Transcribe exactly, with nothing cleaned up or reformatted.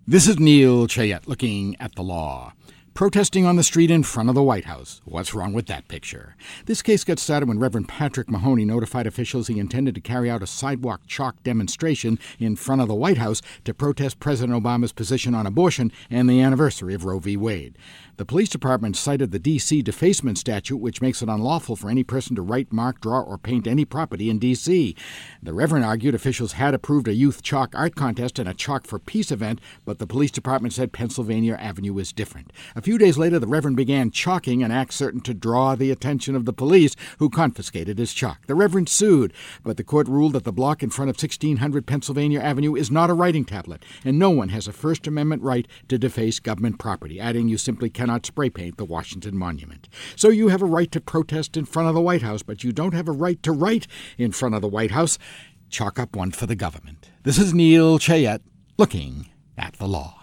This is Neil Chayette looking at the law. Protesting on the street in front of the White House. What's wrong with that picture? This case got started when Reverend Patrick Mahoney notified officials he intended to carry out a sidewalk chalk demonstration in front of the White House to protest President Obama's position on abortion and the anniversary of Roe v. Wade. The police department cited the D C defacement statute, which makes it unlawful for any person to write, mark, draw, or paint any property in D C The Reverend argued officials had approved a youth chalk art contest and a Chalk for Peace event, but the police department said Pennsylvania Avenue is different. A few days later, the Reverend began chalking, an act certain to draw the attention of the police, who confiscated his chalk. The Reverend sued, but the court ruled that the block in front of sixteen hundred Pennsylvania Avenue is not a writing tablet, and no one has a First Amendment right to deface government property, adding you simply cannot spray paint the Washington Monument. So you have a right to protest in front of the White House, but you don't have a right to write in front of the White House. Chalk up one for the government. This is Neil Chayette looking at the law.